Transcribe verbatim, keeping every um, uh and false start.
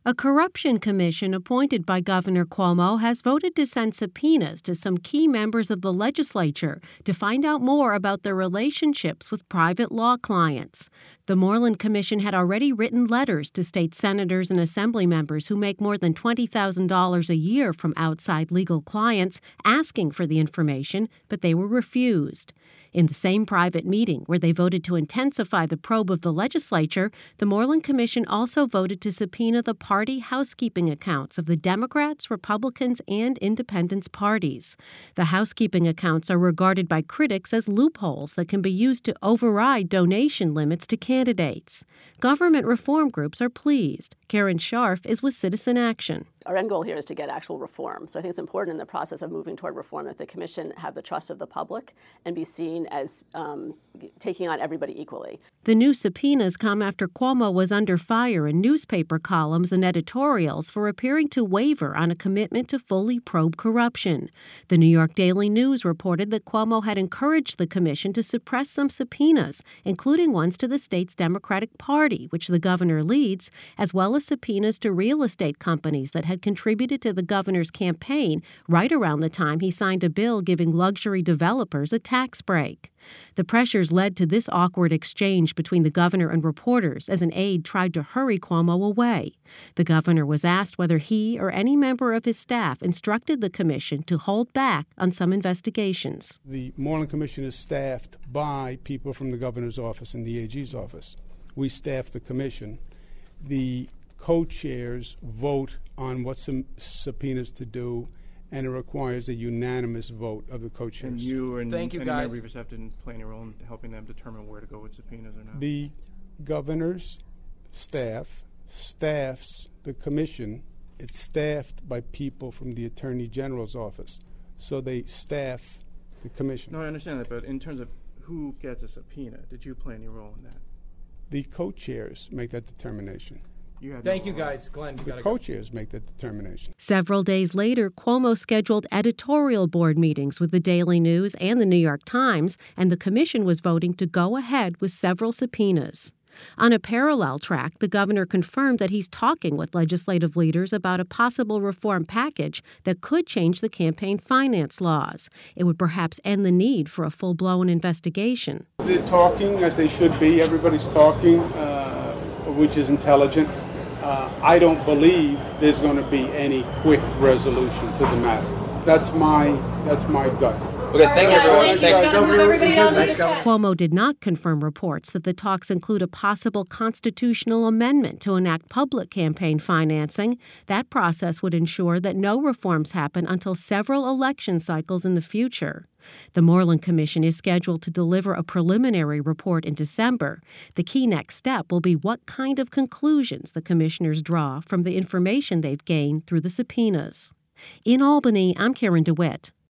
A corruption commission appointed by Governor Cuomo has voted to send subpoenas to some key members of the legislature to find out more about their relationships with private law clients. The Moreland Commission had already written letters to state senators and assembly members who make more than twenty thousand dollars a year from outside legal clients asking for the information, but they were refused. In the same private meeting where they voted to intensify the probe of the legislature, the Moreland Commission also voted to subpoena the party housekeeping accounts of the Democrats, Republicans, and Independents parties. The housekeeping accounts are regarded by critics as loopholes that can be used to override donation limits to candidates. Government reform groups are pleased. Karen Scharf is with Citizen Action. Our end goal here is to get actual reform. So I think it's important in the process of moving toward reform that the commission have the trust of the public and be seen as um, taking on everybody equally. The new subpoenas come after Cuomo was under fire in newspaper columns and editorials for appearing to waver on a commitment to fully probe corruption. The New York Daily News reported that Cuomo had encouraged the commission to suppress some subpoenas, including ones to the state's Democratic Party, which the governor leads, as well as subpoenas to real estate companies that had contributed to the governor's campaign right around the time he signed a bill giving luxury developers a tax break. The pressures led to this awkward exchange between the governor and reporters as an aide tried to hurry Cuomo away. The governor was asked whether he or any member of his staff instructed the commission to hold back on some investigations. The Moreland Commission is staffed by people from the governor's office and the A G's office. We staff the commission. The co-chairs vote on what some subpoenas to do, and it requires a unanimous vote of the co-chairs. And you and Thank you, any guys. members have to play any role in helping them determine where to go with subpoenas or not? The governor's staff staffs the commission. It's staffed by people from the Attorney General's office. So they staff the commission. No, I understand that, but in terms of who gets a subpoena, did you play any role in that? The co-chairs make that determination. You had Thank no you, role. guys. Glenn, you The gotta go. co-chairs make that determination. Several days later, Cuomo scheduled editorial board meetings with the Daily News and the New York Times, and the commission was voting to go ahead with several subpoenas. On a parallel track, the governor confirmed that he's talking with legislative leaders about a possible reform package that could change the campaign finance laws. It would perhaps end the need for a full-blown investigation. They're talking as they should be. Everybody's talking, uh, which is intelligent. Uh, I don't believe there's going to be any quick resolution to the matter. That's my that's my gut. Okay, thank you, everyone. Thanks. Thanks. Cuomo did not confirm reports that the talks include a possible constitutional amendment to enact public campaign financing. That process would ensure that no reforms happen until several election cycles in the future. The Moreland Commission is scheduled to deliver a preliminary report in December. The key next step will be what kind of conclusions the commissioners draw from the information they've gained through the subpoenas. In Albany, I'm Karen DeWitt.